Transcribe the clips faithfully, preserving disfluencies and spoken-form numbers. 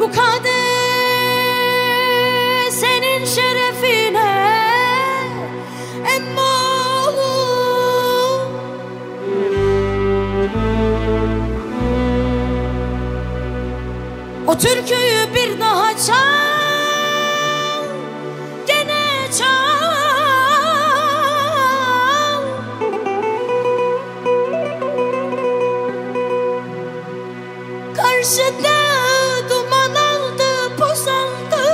Bu kader senin şerefine emmoğlu. O türküyü bir daha çal, gene çal. Karşıda duman aldı, bozaldı.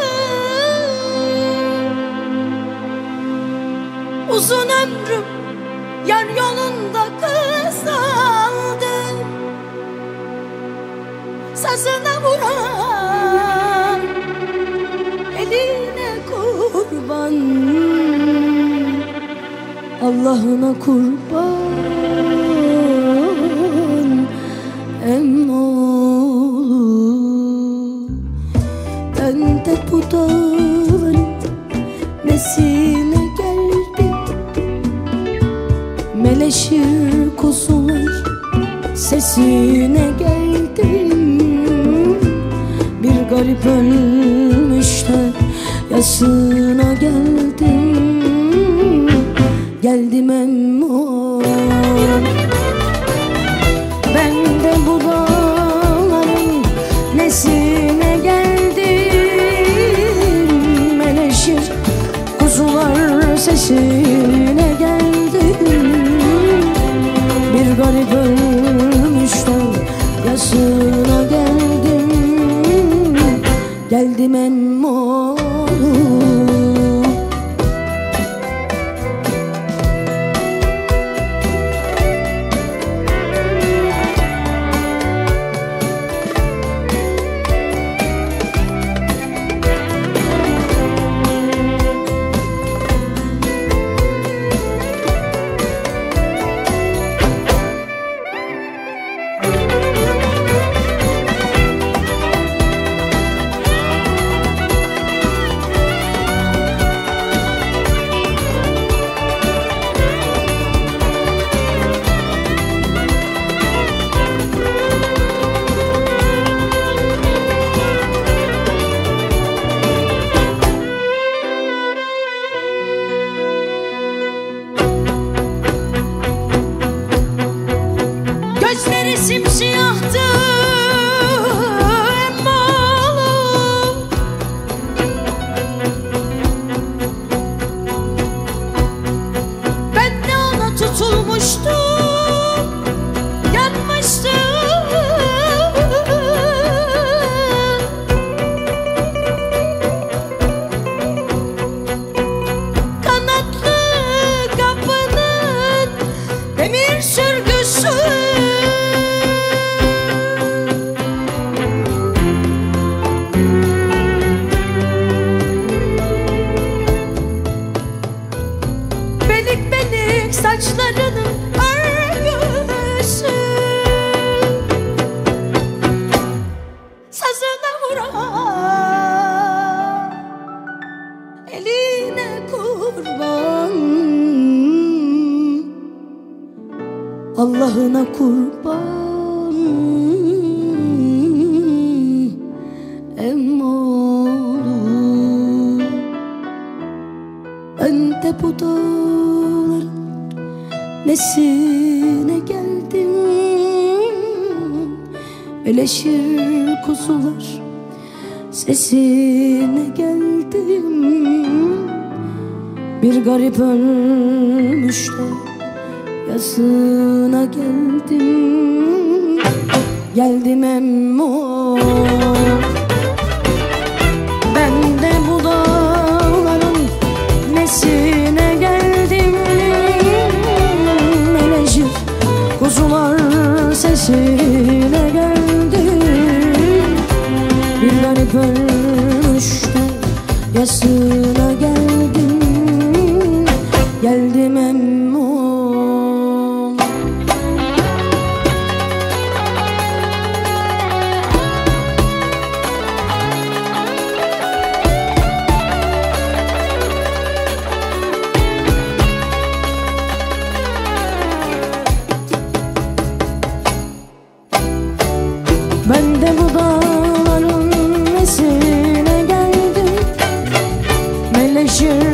Uzun ömrüm yar yolunda kısaldı. Sazına vuran eline kurban, Allah'ına kurban emmoğlu. Ben de bu dağların nesine geldim, meleşir kuzular sesine geldim. Bir garip ölmüş de yasına geldim. Geldim emmoğlu. Ben de bu dağların nesine geldim, meleşir kuzular sesine geldim. Bir garip ölmüşler yasına geldim. Geldim emmoğlu. Gözleri simsiyahtı emmoğlu. Ben de ona tutulmuştum, yanmıştım. Kanatlı kapının demir sürgüsü. Belik belik saçlarının örgüsü. Sazına vuran eline kurban, Allah'ına kurban emmoğlu. Ben de bu dağların nesine geldim, meleşir kuzular sesine geldim. Bir garip ölmüş de yasına geldim. Geldim emmoğlu. Ben de bu dağların nesine geldim, meleşir kuzular sesine geldim. Bir garip ölmüş de yasına geldim. Geldim emmoğlu. Ben de bu dağların şaşır